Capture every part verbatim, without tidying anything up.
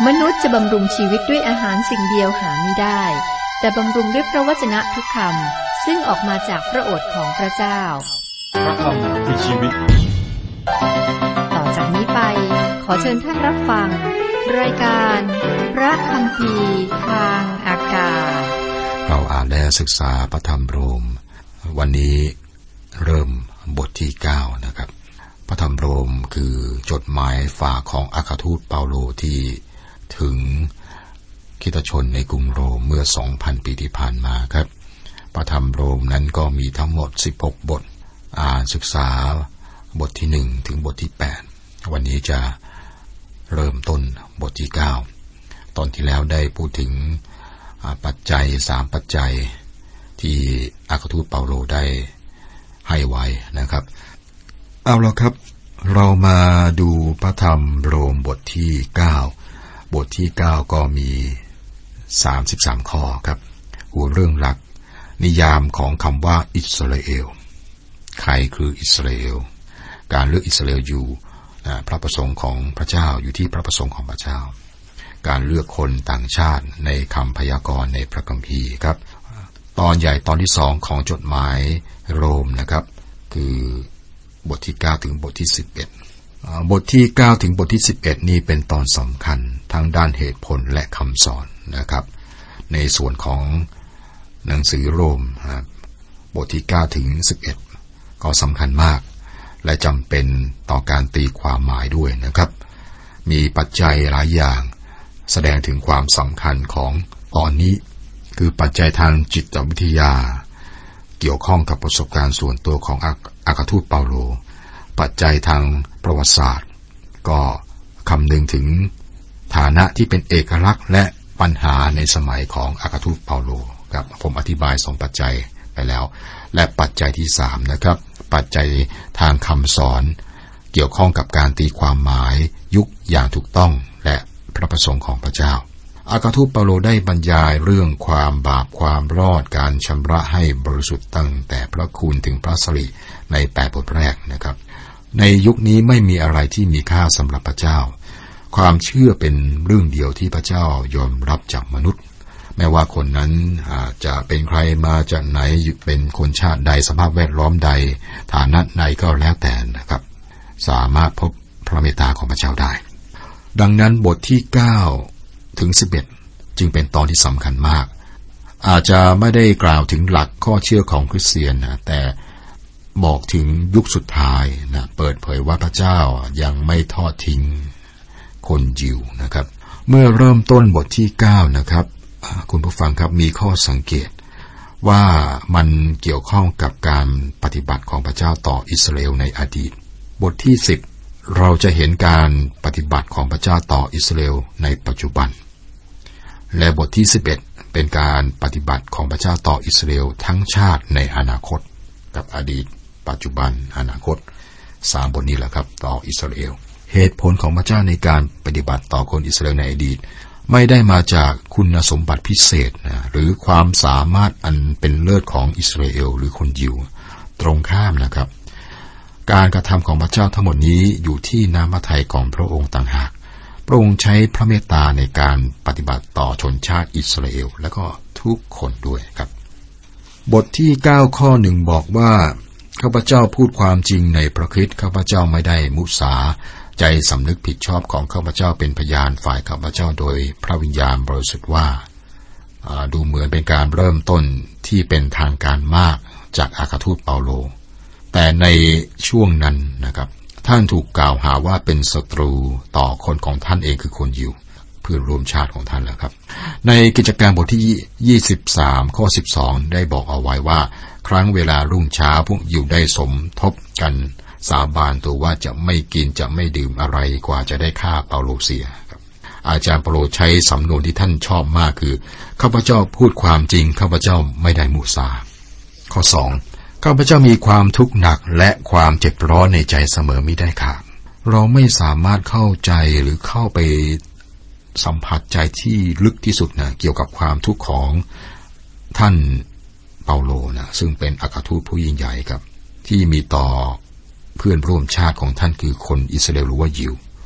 มนุษย์จะบำรุงชีวิตด้วยอาหารสิ่งเดียวหาไม่ได้แต่บำรุงด้วยพระวจนะทุกคำซึ่งออกมาจากพระโอษฐ์ของพระเจ้าพระคำคือชีวิตต่อจากนี้ไปขอเชิญท่านรับฟังรายการพระคัมภีร์ทางอากาศเราอ่านและศึกษาพระธรรมโรมวันนี้เริ่มบทที่เก้านะครับพระธรรมโรมคือจดหมายฝากของอัครทูตเปาโลที่ถึงคริสตชนในกรุงโรมเมื่อ สองพัน ปีที่ผ่านมาครับพระธรรมโรมนั้นก็มีทั้งหมดสิบหกบทอ่านศึกษาบทที่หนึ่งถึงบทที่แปดวันนี้จะเริ่มต้นบทที่เก้าตอนที่แล้วได้พูดถึงปัจจัยสามปัจจัยที่อัครทูตเปาโลได้ให้ไว้นะครับเอาละครับเรามาดูพระธรรมโรมบทที่เก้าบทที่เก้าก็มีสามสิบสามข้อครับหัวเรื่องหลักนิยามของคำว่าอิสราเอลใครคืออิสราเอลการเลือกอิสราเอลอยู่พระประสงค์ของพระเจ้าอยู่ที่พระประสงค์ของพระเจ้าการเลือกคนต่างชาติในคำพยากรณ์ในพระคัมภีร์ครับตอนใหญ่ตอนที่สองของจดหมายโรมนะครับคือบทที่เก้าถึงบทที่สิบเอ็ดบทที่เก้าถึงบทที่สิบเอ็ดนี่เป็นตอนสำคัญทั้งด้านเหตุผลและคำสอนนะครับในส่วนของหนังสือโรมบทที่เก้าถึงสิบเอ็ดก็สำคัญมากและจำเป็นต่อการตีความหมายด้วยนะครับมีปัจจัยหลายอย่างแสดงถึงความสำคัญของตอนนี้คือปัจจัยทางจิตวิทยาเกี่ยวข้องกับประสบการณ์ส่วนตัวของอัครทูตเปาโลปัจจัยทางประวัติศาสตร์ก็คำนึงถึงฐานะที่เป็นเอกลักษณ์และปัญหาในสมัยของอัครทูตเปาโลครับผมอธิบายสองปัจจัยไปแล้วและปัจจัยที่สามนะครับปัจจัยทางคำสอนเกี่ยวข้องกับการตีความหมายยุคอย่างถูกต้องและพระประสงค์ของพระเจ้าอัครทูตเปาโลได้บรรยายเรื่องความบาปความรอดการชำระให้บริสุทธิ์ตั้งแต่พระคุณถึงพระสิริในแปดบทแรกนะครับในยุคนี้ไม่มีอะไรที่มีค่าสำหรับพระเจ้าความเชื่อเป็นเรื่องเดียวที่พระเจ้ายอมรับจากมนุษย์แม้ว่าคนนั้นจะเป็นใครมาจากไหนเป็นคนชาติใดสภาพแวดล้อมใดฐานะใดก็แล้วแต่นะครับสามารถพบพระเมตตาของพระเจ้าได้ดังนั้นบทที่เก้าถึงสิบเอ็ดจึงเป็นตอนที่สำคัญมากอาจจะไม่ได้กล่าวถึงหลักข้อเชื่อของคริสเตียนนะแต่บอกถึงยุคสุดท้ายนะเปิดเผยว่าพระเจ้ายังไม่ทอดทิ้งคนยิวนะครับเมื่อเริ่มต้นบทที่เก้านะครับคุณผู้ฟังครับมีข้อสังเกตว่ามันเกี่ยวข้องกับการปฏิบัติของพระเจ้าต่ออิสราเอลในอดีตบทที่สิบเราจะเห็นการปฏิบัติของพระเจ้าต่ออิสราเอลในปัจจุบันและบทที่สิบเอ็ดเป็นการปฏิบัติของพระเจ้าต่ออิสราเอลทั้งชาติในอนาคตกับอดีตปัจจุบันอนาคตสามบทนี้แหละครับต่ออิสราเอลเหตุผลของพระเจ้าในการปฏิบัติต่อคนอิสราเอลในอดีตไม่ได้มาจากคุณสมบัติพิเศษนะหรือความสามารถอันเป็นเลิศของอิสราเอลหรือคนยิวตรงข้ามนะครับการกระทำของพระเจ้าทั้งหมดนี้อยู่ที่น้ำพระทัยของพระองค์ต่างหากพระองค์ใช้พระเมตตาในการปฏิบัติต่อชนชาติอิสราเอลและก็ทุกคนด้วยครับบทที่เก้าข้อหนึ่งบอกว่าข้าพเจ้าพูดความจริงในพระคริสต์ข้าพเจ้าไม่ได้มุสาใจสำนึกผิดชอบของข้าพเจ้าเป็นพยานฝ่ายข้าพเจ้าโดยพระวิญญาณบริสุทธิ์ว่าดูเหมือนเป็นการเริ่มต้นที่เป็นทางการมากจากอัครทูตเปาโลแต่ในช่วงนั้นนะครับท่านถูกกล่าวหาว่าเป็นศัตรูต่อคนของท่านเองคือคนยิวเพื่อนร่วมชาติของท่านแหละครับในกิจการบทที่ยี่สิบสามข้อสิบสองได้บอกเอาไว้ว่าครั้งเวลารุ่งเช้าพวกยิวได้สมทบกันสาบานตัวว่าจะไม่กินจะไม่ดื่มอะไรกว่าจะได้ฆ่าเปาโลเสียครับอาจารย์เปาโลใช้สำนวนที่ท่านชอบมากคือข้าพเจ้าพูดความจริงข้าพเจ้าไม่ได้มุสาข้อสองข้าพเจ้ามีความทุกข์หนักและความเจ็บร้อนในใจเสมอมิได้ขาดเราไม่สามารถเข้าใจหรือเข้าไปสัมผัสใจที่ลึกที่สุดนะเกี่ยวกับความทุกข์ของท่านเปาโลนะซึ่งเป็นอัครทูตผู้ยิ่งใหญ่ครับที่มีต่อเพื่อนร่วมชาติของท่านคือคนอิสราเอลหรือว่ายิว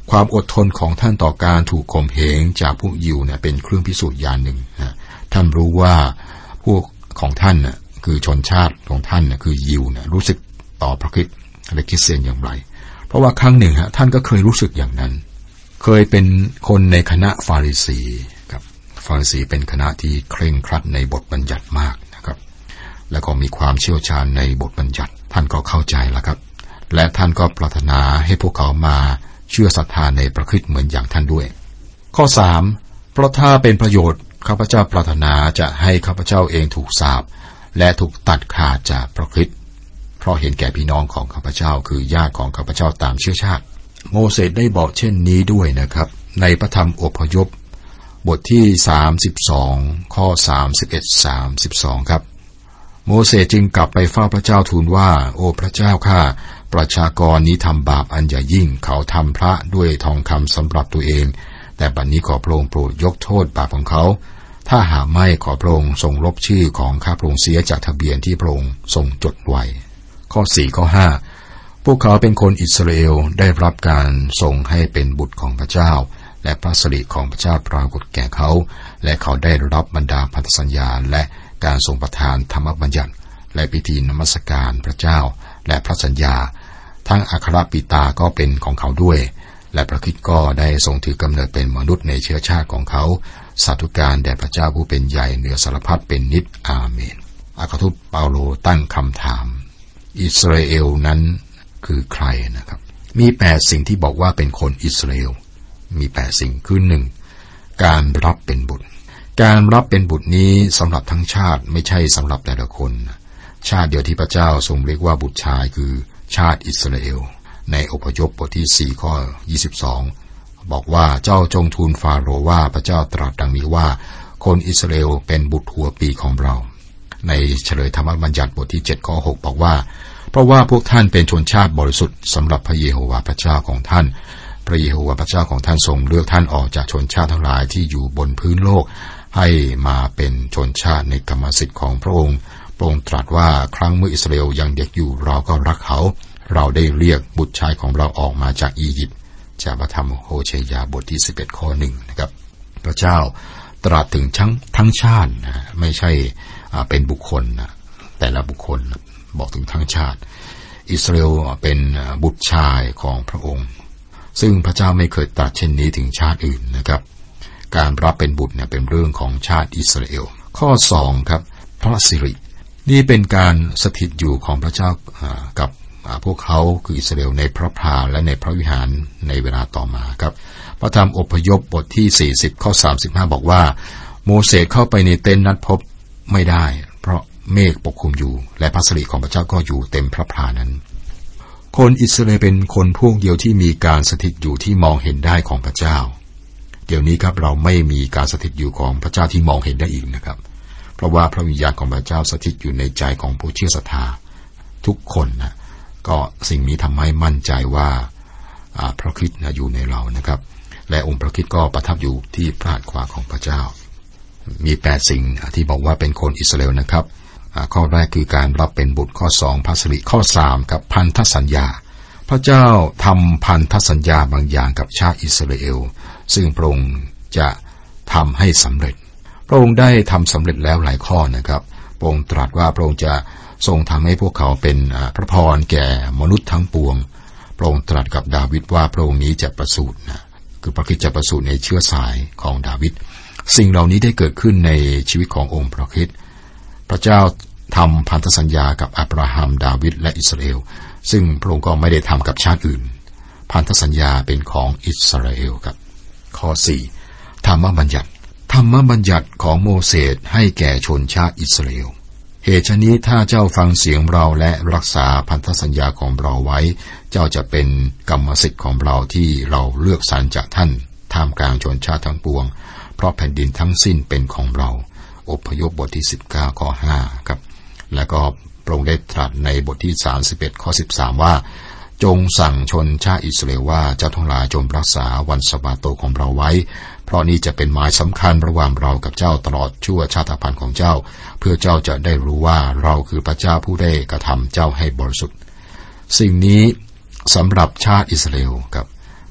ความอดทนของท่านต่อการถูกข่มเหงจากพวกยิวเนี่ยเป็นเครื่องพิสูจน์อย่างหนึ่งนะท่านรู้ว่าพวกของท่านน่ะคือชนชาติของท่านน่ะคือยิวเนี่ยรู้สึกต่อพระคริสต์และคริสเตียนอย่างไรเพราะว่าครั้งหนึ่งฮะท่านก็เคยรู้สึกอย่างนั้นเคยเป็นคนในคณะฟาริสีครับฟาริสีเป็นคณะที่เคร่งครัดในบทบัญญัติมากนะครับแล้วก็มีความเชี่ยวชาญในบทบัญญัติท่านก็เข้าใจแล้วครับและท่านก็ปรารถนาให้พวกเขามาเชื่อศรัทธาในพระคริสต์เหมือนอย่างท่านด้วยข้อสามเพราะถ้าเป็นประโยชน์ข้าพเจ้าปรารถนาจะให้ข้าพเจ้าเองถูกสาปและถูกตัดขาดจากพระคริสต์เพราะเห็นแก่พี่น้องของข้าพเจ้าคือญาติของข้าพเจ้าตามเชื้อชาติโมเสสได้บอกเช่นนี้ด้วยนะครับในพระธรรมอพยพบทที่สามสิบสองข้อสามสิบเอ็ด สามสิบสองครับโมเสสจึงกลับไปเฝ้าพระเจ้าทูลว่าโอ้พระเจ้าข้าประชากรนี้ทำบาปอันใหญ่ยิ่งเขาทำพระด้วยทองคำสำหรับตัวเองแต่บัดนี้ขอพระองค์โปรดยกโทษบาปของเขาถ้าหากไม่ขอพระองค์ทรงลบชื่อของข้าพระองค์เสียจากทะเบียนที่พระองค์ทรงจดไว้ข้อสี่ข้อห้าพวกเขาเป็นคนอิสราเอลได้รับการทรงให้เป็นบุตรของพระเจ้าและพระสิริของพระเจ้าปรากฏแก่เขาและเขาได้รับบรรดาพันธสัญญาและการทรงประทานธรรมบัญญัติและพิธีนมัสการพระเจ้าและพระสัญญาทั้งอัครปิตาก็เป็นของเขาด้วยและพระคริสต์ก็ได้ทรงถือกำเนิดเป็นมนุษย์ในเชื้อชาติของเขาสาธุการแด่พระเจ้าผู้เป็นใหญ่เหนือสารพัดเป็นนิจอาเมนอัครทูตเปาโลตั้งคำถามอิสราเอลนั้นคือใครนะครับมีแปดสิ่งที่บอกว่าเป็นคนอิสราเอลมีแปดสิ่งคือหนึ่งการรับเป็นบุตรการรับเป็นบุตรนี้สำหรับทั้งชาติไม่ใช่สำหรับแต่ละคนชาติเดียวที่พระเจ้าทรงเรียกว่าบุตรชายคือชาติอิสราเอลในอพยพบทที่สี่ข้อยี่สิบสองบอกว่าเจ้าจงทูลฟาโรห์ว่าพระเจ้าตรัสดังนี้ว่าคนอิสราเอลเป็นบุตรหัวปีของเราในเฉลยธรรมบัญญัติบทที่เจ็ดข้อหกบอกว่าเพราะว่าพวกท่านเป็นชนชาติบริสุทธิ์สำหรับพระเยโฮวาห์พระเจ้าของท่านพระเยโฮวาห์พระเจ้าของท่านทรงเลือกท่านออกจากชนชาติทั้งหลายที่อยู่บนพื้นโลกให้มาเป็นชนชาติในกรรมสิทธิ์ของพระองค์พระองค์ตรัสว่าครั้งเมื่ออิสราเอลยังเด็กอยู่เราก็รักเขาเราได้เรียกบุตรชายของเราออกมาจากอียิปต์จากพระธรรมโฮเชยาบทที่สิบเอ็ดข้อหนึ่งนะครับพระเจ้าตรัสถึงทั้งทั้งชาตินะไม่ใช่เป็นบุคคลนะแต่ละบุคคลบอกถึงทั้งชาติอิสราเอลเป็นบุตรชายของพระองค์ซึ่งพระเจ้าไม่เคยตรัสเช่นนี้ถึงชาติอื่นนะครับการรับเป็นบุตรเนี่ยเป็นเรื่องของชาติอิสราเอลข้อสองครับพระสิรินี่เป็นการสถิตอยู่ของพระเจ้ากับพวกเขาคืออิสราเอลในพระพลาและในพระวิหารในเวลาต่อมาครับพระธรรมอพยพบทที่สี่สิบข้อสามสิบห้าบอกว่าโมเสสเข้าไปในเต็นท์นัดพบไม่ได้เพราะเมฆปกคลุมอยู่และพระสิริของพระเจ้าก็อยู่เต็มพระพลานั้นคนอิสราเอลเป็นคนพวกเดียวที่มีการสถิตอยู่ที่มองเห็นได้ของพระเจ้าเดี๋ยวนี้ครับเราไม่มีการสถิตอยู่ของพระเจ้าที่มองเห็นได้อีกนะครับเพราะว่าพระวิญญาณของพระเจ้าสถิตอยู่ในใจของผู้เชื่อศรัทธาทุกคนนะก็สิ่งนี้ทำให้มั่นใจว่าพระคริสต์อยู่ในเรานะครับและองค์พระคริสต์ก็ประทับอยู่ที่พระหัตถ์ขวาของพระเจ้ามีแปดสิ่งที่บอกว่าเป็นคนอิสราเอลนะครับข้อแรกคือการรับเป็นบุตรข้อสองพระสิริข้อสามกับพันธสัญญาพระเจ้าทำพันธสัญญาบางอย่างกับชาติอิสราเอลซึ่งพระองค์จะทำให้สำเร็จพระองค์ได้ทำสำเร็จแล้วหลายข้อนะครับพระองค์ตรัสว่าพระองค์จะทรงทำให้พวกเขาเป็นพระพรแก่มนุษย์ทั้งปวงพระองค์ตรัสกับดาวิดว่าพระองค์นี้จะประสูตินะคือพระคริสต์จะประสูติในเชื้อสายของดาวิดสิ่งเหล่านี้ได้เกิดขึ้นในชีวิตขององค์พระคริสต์พระเจ้าทำพันธสัญญากับอับราฮัมดาวิดและอิสราเอลซึ่งพระองค์ก็ไม่ได้ทำกับชาติอื่นพันธสัญญาเป็นของอิสราเอลครับข้อสี่ธรรมบัญญัติธรรมบัญญัติของโมเสสให้แก่ชนชาติอิสราเอลเหตุฉะนี้ถ้าเจ้าฟังเสียงเราและรักษาพันธสัญญาของเราไว้เจ้าจะเป็นกรรมสิทธิ์ของเราที่เราเลือกสรรจากท่านท่ามกลางชนชาติทั้งปวงเพราะแผ่นดินทั้งสิ้นเป็นของเราอพยพบทที่สิบเก้าข้อห้าครับแล้วก็พระองค์ได้ตรัสในบทที่สามสิบเอ็ดข้อสิบสามว่าจงสั่งชนชาติอิสราเอลว่าเจ้าทั้งหลายจงรักษาวันสะบาโตของเราไว้เพราะนี้จะเป็นหมายสำคัญระหว่างเรากับเจ้าตลอดชั่วชาติพันธุ์ของเจ้าเพื่อเจ้าจะได้รู้ว่าเราคือพระเจ้าผู้ได้กระทำเจ้าให้บริสุทธิ์สิ่งนี้สำหรับชาติอิสราเอลครับพ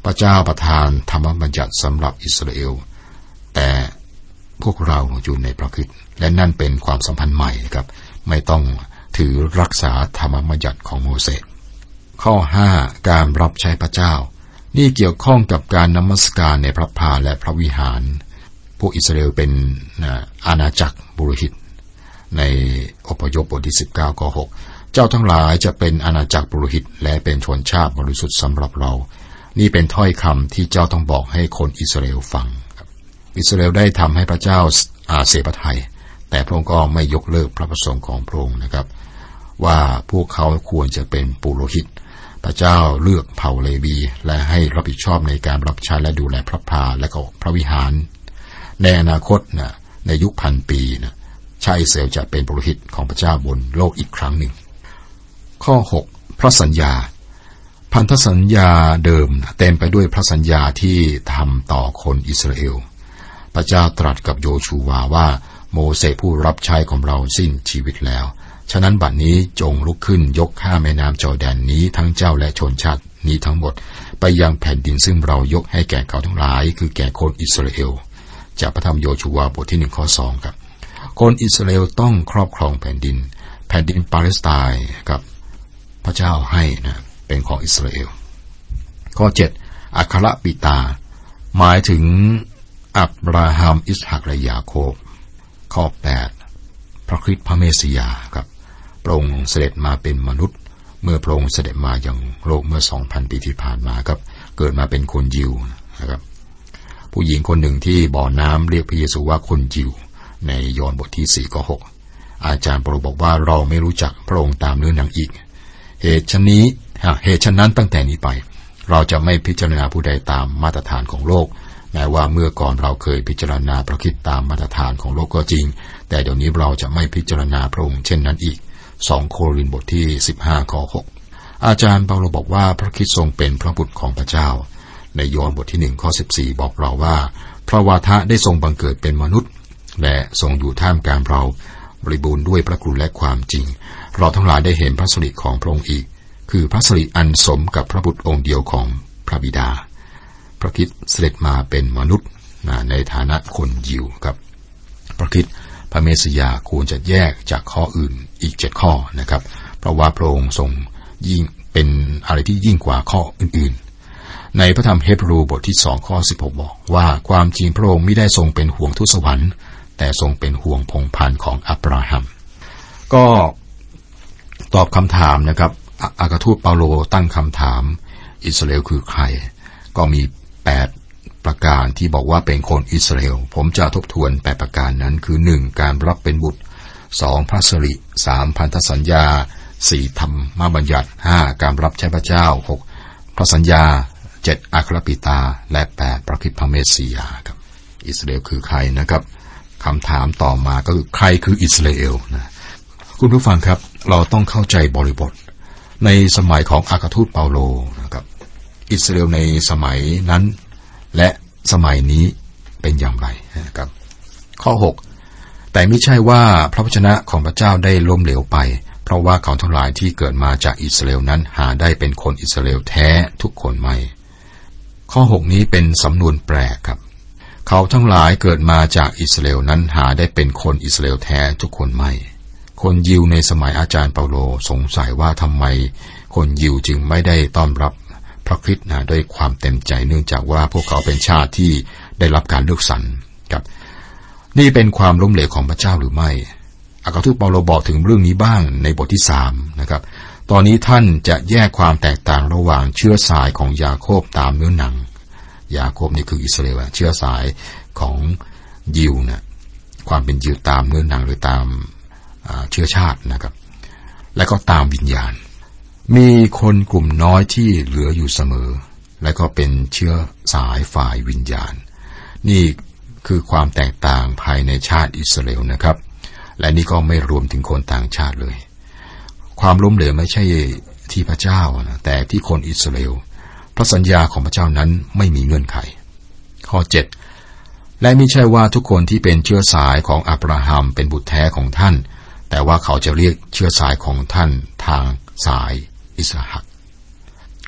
พระเจ้าประทานธรรมบัญญัติสำหรับอิสราเอลแต่พวกเราอยู่ในพระคริสต์และนั่นเป็นความสัมพันธ์ใหม่ครับไม่ต้องถือรักษาธรรมบัญญัติของโมเสสข้อห้าการรับใช้พระเจ้านี่เกี่ยวข้องกับการนมัสการในพระพาและพระวิหารพวกอิสราเอลเป็นอาณาจักรบุโรหิตในอพยพบทที่สิบเก้าข้อหกเจ้าทั้งหลายจะเป็นอาณาจักรบุโรหิตและเป็นชนชาติบริสุทธิ์สำหรับเรานี่เป็นถ้อยคำที่เจ้าต้องบอกให้คนอิสราเอลฟังอิสราเอลได้ทำให้พระเจ้าอาเสพทัยแต่พระองค์ก็ไม่ยกเลิกพระประสงค์ของพระองค์นะครับว่าพวกเขาควรจะเป็นปุโรหิตพระเจ้าเลือกเผ่าเลวีและให้รับผิดชอบในการรับใช้และดูแลพระพาและก็พระวิหารในอนาคตนะในยุคพันปีนะชาวอิสราเอลจะเป็นปุโรหิตของพระเจ้าบนโลกอีกครั้งหนึ่งข้อหกพระสัญญาพันธสัญญาเดิมเต็มไปด้วยพระสัญญาที่ทำต่อคนอิสราเอลพระเจ้าตรัสกับโยชูวาว่าโมเสสผู้รับใช้ของเราสิ้นชีวิตแล้วฉะนั้นบัดนี้จงลุกขึ้นยกข้ามแม่น้ำจอร์แดนนี้ทั้งเจ้าและชนชาตินี้ทั้งหมดไปยังแผ่นดินซึ่งเรายกให้แก่เขาทั้งหลายคือแก่คนอิสราเอลจากพระธรรมโยชูวาบทที่หนึ่งข้อสองครับคนอิสราเอลต้องครอบครองแผ่นดินแผ่นดินปาเลสไตน์กับพระเจ้าให้นะเป็นของอิสราเอลข้อเจ็ดอัครปิตาหมายถึงอับราฮัมอิสฮักและยาโคบข้อแปดพระคริสต์พระเมสสิยาครับพระองค์เสด็จมาเป็นมนุษย์เมื่อพระองค์เสด็จมาอย่างโลกเมื่อ สองพัน ปีที่ผ่านมาครับเกิดมาเป็นคนยิวนะครับผู้หญิงคนหนึ่งที่บ่อน้ำเรียกพระเยซูว่าคนยิวในยอห์นบทที่สี่ข้อหกอาจารย์เปาโลบอกว่าเราไม่รู้จักพระองค์ตามเนื้อหนังอีกเหตุฉะนี้เหตุฉะนั้นตั้งแต่นี้ไปเราจะไม่พิจารณาผู้ใดตามมาตรฐานของโลกแม้ว่าเมื่อก่อนเราเคยพิจารณาพระคริสต์ตามมาตรฐานของโลกก็จริงแต่เดี๋ยวนี้เราจะไม่พิจารณาพระองค์เช่นนั้นอีกสองโครินธ์บทที่สิบห้าข้อหกอาจารย์เปาโลบอกว่าพระคริสต์ทรงเป็นพระบุตรของพระเจ้าในยอห์นบทที่หนึ่งข้อสิบสี่บอกเราว่าพระวาทะได้ทรงบังเกิดเป็นมนุษย์และทรงอยู่ท่ามกลางเราบริบูรณ์ด้วยพระคุณและความจริงเราทั้งหลายได้เห็นพระสิริของพระองค์อีกคือพระสิริอันสมกับพระบุตรองค์เดียวของพระบิดาพระคริสต์เสด็จมาเป็นมนุษย์ในฐานะคนยิวครับพระคริสต์พระเมสสิยาควรจะแยกจากข้ออื่นอีกเจ็ดข้อนะครับเพราะว่าพระองค์ทรงยิ่งเป็นอะไรที่ยิ่งกว่าข้ออื่นๆในพระธรรมเฮบรูบทที่สองข้อสิบหกบอกว่าความจริงพระองค์ไม่ได้ทรงเป็นห่วงทูตสวรรค์แต่ทรงเป็นห่วงพงศ์พันธุ์ของอับราฮัมก็ตอบคำถามนะครับอัครทูตเปาโลตั้งคำถามอิสราเอลคือใครก็มีแปดประการที่บอกว่าเป็นคนอิสราเอลผมจะทบทวนแปดประการนั้นคือหนึ่งการรับเป็นบุตรสองพระสิริสามพันธสัญญาสี่ธรรมบัญญัติห้าการรับใช้พระเจ้าหกพระสัญญาเจ็ดอัครปิตาและแปดพระคริสต์พระเมสสิยาครับอิสราเอลคือใครนะครับคำถามต่อมาก็คือใครคืออิสราเอลนะคุณผู้ฟังครับเราต้องเข้าใจบริบทในสมัยของอัครทูตเปาโลนะครับอิสราเอลในสมัยนั้นและสมัยนี้เป็นอย่างไรนะครับข้อหกแต่ไม่ใช่ว่าพระวจนะของพระเจ้าได้ล้มเหลวไปเพราะว่าเขาทั้งหลายที่เกิดมาจากอิสราเอลนั้นหาได้เป็นคนอิสราเอลแท้ทุกคนไม่ข้อหกนี้เป็นสำนวนแปลกครับเขาทั้งหลายเกิดมาจากอิสราเอลนั้นหาได้เป็นคนอิสราเอลแท้ทุกคนไม่คนยิวในสมัยอาจารย์เปาโลสงสัยว่าทำไมคนยิวจึงไม่ได้ต้อนรับพระคริสต์นะด้วยความเต็มใจเนื่องจากว่าพวกเขาเป็นชาติที่ได้รับการเลือกสรรครับนี่เป็นความล้มเหลวของพระเจ้าหรือไม่อัครทูตเปาโลบอกถึงเรื่องนี้บ้างในบทที่สามนะครับตอนนี้ท่านจะแยกความแตกต่างระหว่างเชื้อสายของยาโคบตามเนื้อหนังยาโคบนี่คืออิสราเอลเชื้อสายของยิวนะความเป็นยิวตามเนื้อหนังหรือตามเชื้อชาตินะครับและก็ตามวิญญาณมีคนกลุ่มน้อยที่เหลืออยู่เสมอและก็เป็นเชื้อสายฝ่ายวิญญาณนี่คือความแตกต่างภายในชาติอิสราเอลนะครับและนี่ก็ไม่รวมถึงคนต่างชาติเลยความล้มเหลวไม่ใช่ที่พระเจ้านะแต่ที่คนอิสราเอลพระสัญญาของพระเจ้านั้นไม่มีเงื่อนไขข้อเจ็ดและไม่ใช่ว่าทุกคนที่เป็นเชื้อสายของอับราฮัมเป็นบุตรแท้ของท่านแต่ว่าเขาจะเรียกเชื้อสายของท่านทางสายอิสหักค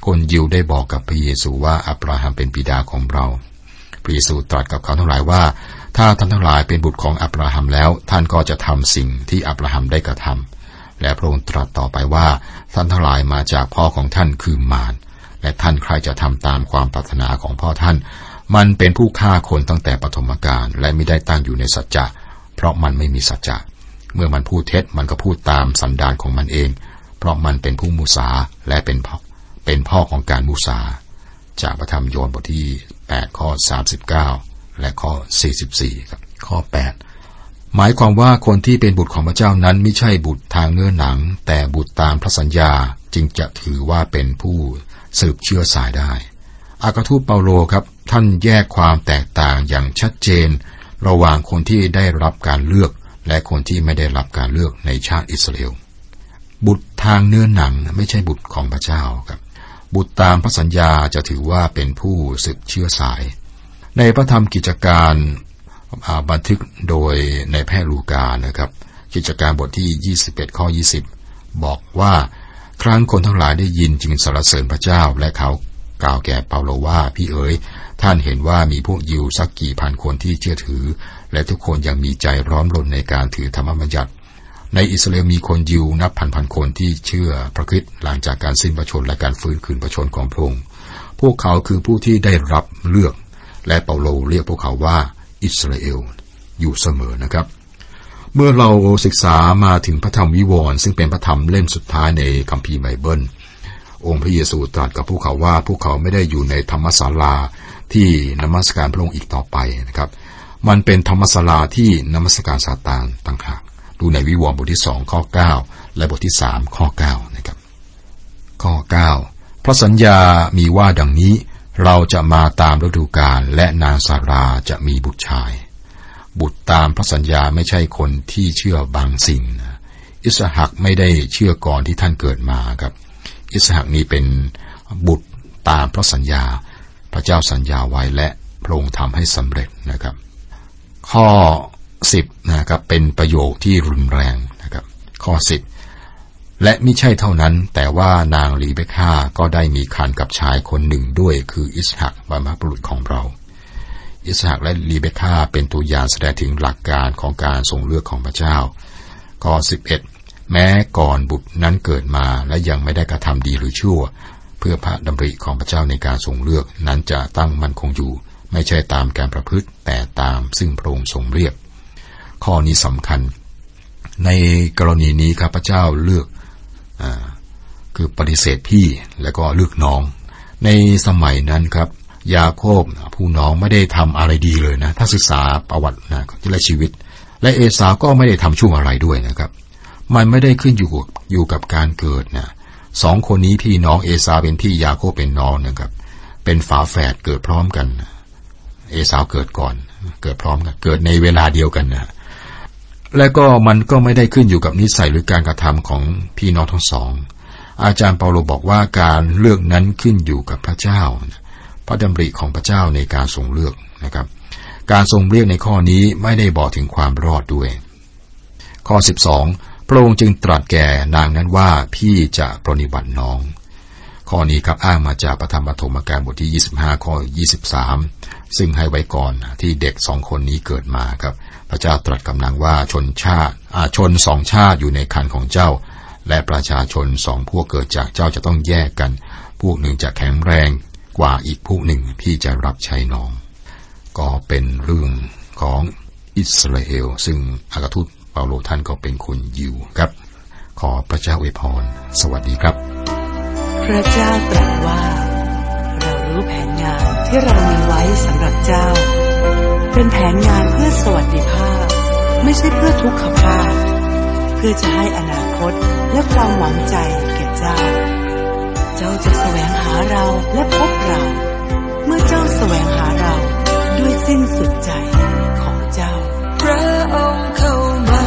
คนยิวได้บอกกับพระเยซูว่าอับราฮัมเป็นบิดาของเราพระเยซูตรัสกับเขาทั้งหลายว่าถ้าท่านทั้งหลายเป็นบุตรของอับราฮัมแล้วท่านก็จะทำสิ่งที่อับราฮัมได้กระทำและพระองค์ตรัสต่อไปว่าท่านทั้งหลายมาจากพ่อของท่านคือมารและท่านใครจะทำตามความปรารถนาของพ่อท่านมันเป็นผู้ฆ่าคนตั้งแต่ปฐมกาลและไม่ได้ตั้งอยู่ในสัจจะเพราะมันไม่มีสัจจะเมื่อมันพูดเท็จมันก็พูดตามสันดานของมันเองเพราะมันเป็นผู้มุสาและเป็นพ่อเป็นพ่อของการมุสาจากพระธรรมโยนบทที่แปดข้อสามสิบเก้าและข้อสี่สิบสี่ครับข้อแปดหมายความว่าคนที่เป็นบุตรของพระเจ้านั้นไม่ใช่บุตรทางเนื้อหนังแต่บุตรตามพระสัญญาจึงจะถือว่าเป็นผู้สืบเชื้อสายได้อัครทูตเปาโลครับท่านแยกความแตกต่างอย่างชัดเจนระหว่างคนที่ได้รับการเลือกและคนที่ไม่ได้รับการเลือกในชาติอิสราเอลบุตรทางเนื้อหนังไม่ใช่บุตรของพระเจ้าครับบุตรตามพระสัญญาจะถือว่าเป็นผู้สืบเชื้อสายในพระธรรมกิจการบันทึกโดยในแพทย์ลูกานะครับกิจการบทที่ยี่สิบเอ็ดข้อยี่สิบบอกว่าครั้งคนทั้งหลายได้ยินจึงสรรเสริญพระเจ้าและเขากล่าวแก่เปาโลว่าพี่เอ๋ยท่านเห็นว่ามีพวกยิวสักกี่พันคนที่เชื่อถือและทุกคนยังมีใจร้อนรนในการถือธรรมบัญญัติในอิสราเอลมีคนยิวนับพันพันคนที่เชื่อพระคริสต์หลังจากการสิ้นพระชนม์และการฟื้นคืนพระชนม์ของพระองค์พวกเขาคือผู้ที่ได้รับเลือกและเปาโลเรียกพวกเขาว่าอิสราเอลอยู่เสมอนะครับเมื่อเราศึกษามาถึงพระธรรมวิวรณ์ซึ่งเป็นพระธรรมเล่มสุดท้ายในคัมภีร์ไบเบิลองค์พระเยซูตรัสกับพวกเขาว่าพวกเขาไม่ได้อยู่ในธรรมศาลาที่นมัสการพระองค์อีกต่อไปนะครับมันเป็นธรรมศาลาที่นมัสการซาตานต่างหากดูในวิวรณ์บทที่สองข้อเก้าและบทที่สามข้อเก้านะครับข้อเก้าพระสัญญามีว่าดังนี้เราจะมาตามฤดูกาลและนางซาราจะมีบุตรชายบุตรตามพระสัญญาไม่ใช่คนที่เชื่อบางสิ่งอิสหักไม่ได้เชื่อก่อนที่ท่านเกิดมาครับอิสหักนี้เป็นบุตรตามพระสัญญาพระเจ้าสัญญาไว้และพระองค์ทำให้สำเร็จนะครับข้อสิบนะครับเป็นประโยคที่รุนแรงนะครับข้อสิบและมิใช่เท่านั้นแต่ว่านางลีเบค่าก็ได้มีคันกับชายคนหนึ่งด้วยคืออิสหักบรรพบุรุษของเราอิสหักและลีเบค่าเป็นตัวอย่างแสดงถึงหลักการของการทรงเลือกของพระเจ้าข้อสิบเอ็ดแม้ก่อนบุตรนั้นเกิดมาและยังไม่ได้กระทำดีหรือชั่วเพื่อพระดำริของพระเจ้าในการทรงเลือกนั้นจะตั้งมั่นคงอยู่ไม่ใช่ตามการประพฤติแต่ตามซึ่งพระองค์ทรงเรียกข้อนี้สำคัญในกรณีนี้ครับพระเจ้าเลือกอ่าคือปฏิเสธพี่แล้วก็เลือกน้องในสมัยนั้นครับยาโคบผู้น้องไม่ได้ทำอะไรดีเลยนะถ้าศึกษาประวัตินะและชีวิตและเอสาวก็ไม่ได้ทำชั่วอะไรด้วยนะครับมันไม่ได้ขึ้นอยู่อยู่กับการเกิดนะสองคนนี้พี่น้องเอสาวเป็นพี่ยาโคบเป็นน้องนะครับเป็นฝาแฝดเกิดพร้อมกันเอสาวเกิดก่อนเกิดพร้อมกันเกิดในเวลาเดียวกันนะและก็มันก็ไม่ได้ขึ้นอยู่กับนิสัยหรือการกระทำของพี่น้องทั้งสองอาจารย์เปาโลบอกว่าการเลือกนั้นขึ้นอยู่กับพระเจ้าพระดำริของพระเจ้าในการทรงเลือกนะครับการทรงเลือกในข้อนี้ไม่ได้บอกถึงความรอดด้วยข้อสิบสองพระองค์จึงตรัสแก่นางนั้นว่าพี่จะปรนนิบัติน้องข้อนี้ครับอ้างมาจากพระธรรมปฐมกาลบทที่ยี่สิบห้าข้อยี่สิบสามซึ่งให้ไว้ก่อนที่เด็กสองคนนี้เกิดมาครับพระเจ้าตรัสกับนางว่าชนชาติอาชนสองชาติอยู่ในครรภ์ของเจ้าและประชาชนสองพวกเกิดจากเจ้าจะต้องแยกกันพวกหนึ่งจะแข็งแรงกว่าอีกพวกหนึ่งพี่จะรับใช้น้องก็เป็นเรื่องของอิสราเอลซึ่งอัครทูตเปาโลท่านก็เป็นคนยิวครับขอพระเจ้าอวยพรสวัสดีครับพระเจ้าตรัสว่าเรารู้แผนงานที่เรามีไว้สำหรับเจ้าเป็นแผนงานเพื่อสวัสดิภาพไม่ใช่เพื่อทุกขภาพเพื่อจะให้อนาคตและความหวังใจแก่เจ้าเจ้าจะแสวงหาเราและพบเราเมื่อเจ้าแสวงหาเราด้วยสิ้นสุดใจของเจ้าพระองค์เข้ามา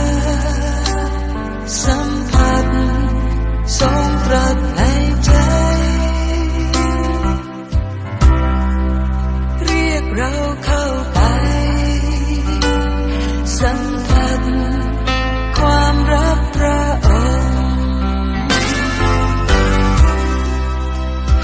สัมผัสทรงตรัสในใจเรียกเราเข้าไปสัมผัสความรักพระองค์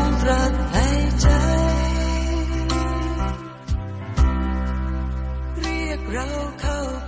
ตรัสให้ใจเรียกเราเข้า